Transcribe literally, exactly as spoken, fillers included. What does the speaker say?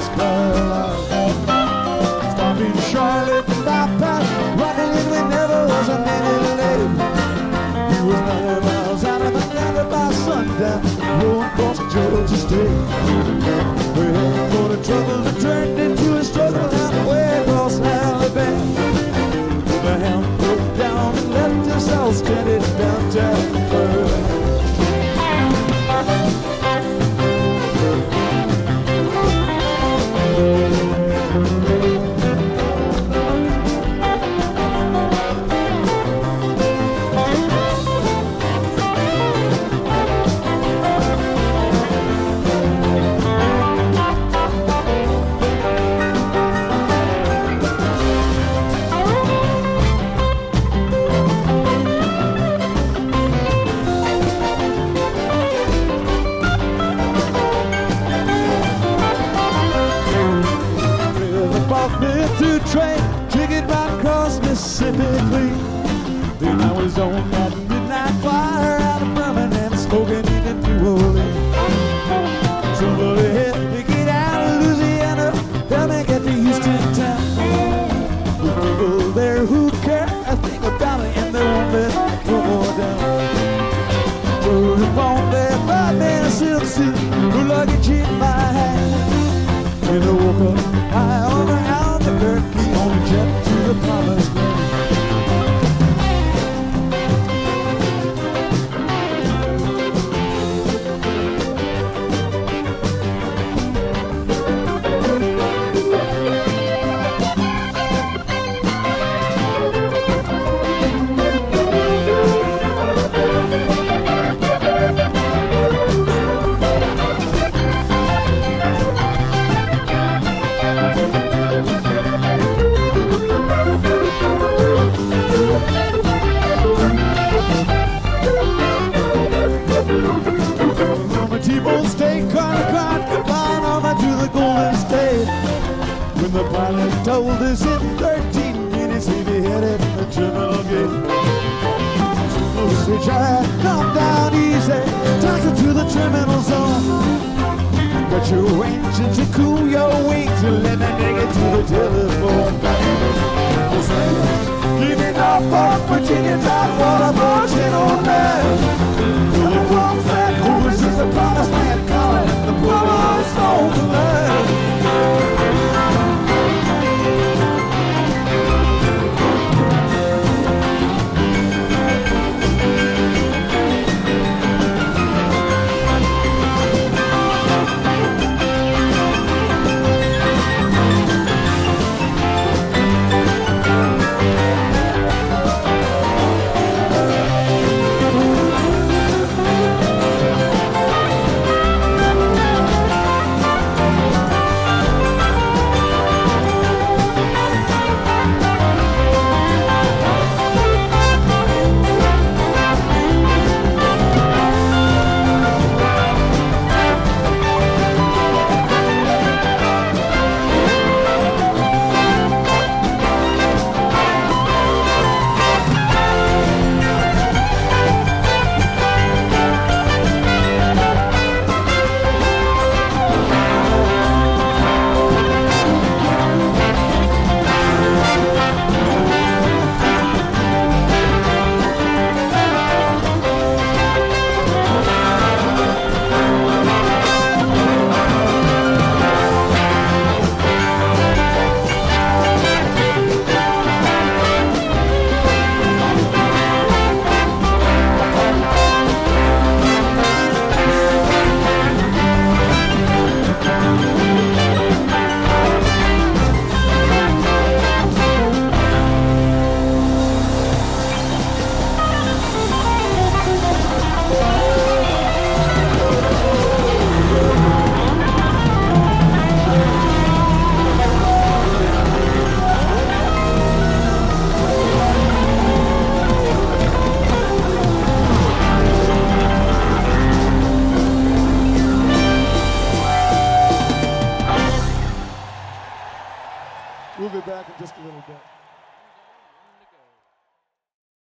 North Carolina. Stopping Charlotte and bypass, riding in we never was a minute late. He was ninety miles out of Atlanta by sundown, rolling across Georgia State. We had for the trouble that turned into a struggle halfway across Alabama. The hound broke down and left us all stranded downtown Pearl. To train, ticket right across Mississippi Queen. Then I was on that midnight flyer out of Birmingham, smoking into New Orleans. Somebody help me get out of Louisiana, help me get to Houston town. The people there who care, I think about it, and they won't let no more down. Rode upon that five-man silk suit, with luggage in my hand. And I woke up high on the Albuquerque on a jet to the promised land. T-bone steak, corner cod, flying over to the Golden State. When the pilot told us in thirteen minutes he'd be headed for the terminal gate. So switch I calm down easy, taxi to the terminal zone. Got your engine to cool your wings and let me take it to the telephone. Leaving Norfolk, Virginia, Tidewater, marching on down. The walk back, who is the promised land calling the brothers on the land. We'll be back in just a little bit.